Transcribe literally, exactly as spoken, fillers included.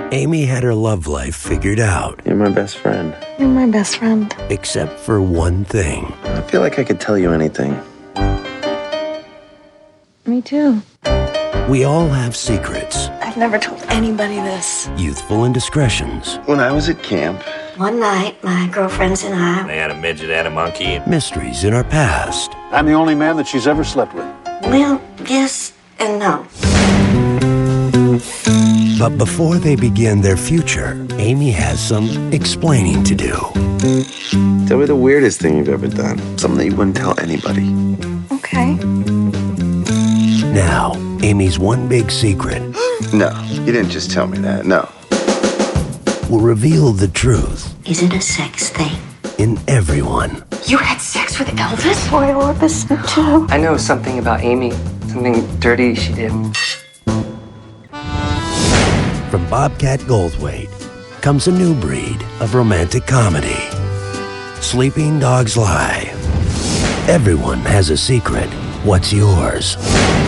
Amy had her love life figured out. You're my best friend. You're my best friend. Except for one thing. I feel like I could tell you anything. Me too. We all have secrets. I've never told anybody this. Youthful indiscretions. When I was at camp, One night, my girlfriends and I... They had a midget and a monkey. Mysteries in our past. I'm the only man that she's ever slept with. Well, yes and no. But before they begin their future, Amy has some explaining to do. tell me the weirdest thing you've ever done. Something that you wouldn't tell anybody. Okay. Now, Amy's one big secret No, you didn't just tell me that. No. will reveal the truth Is it a sex thing? in everyone. You had sex with Elvis? Boy, I want this too. I know something about Amy, something dirty she did. From Bobcat Goldthwait comes a new breed of romantic comedy. Sleeping Dogs Lie. Everyone has a secret. What's yours?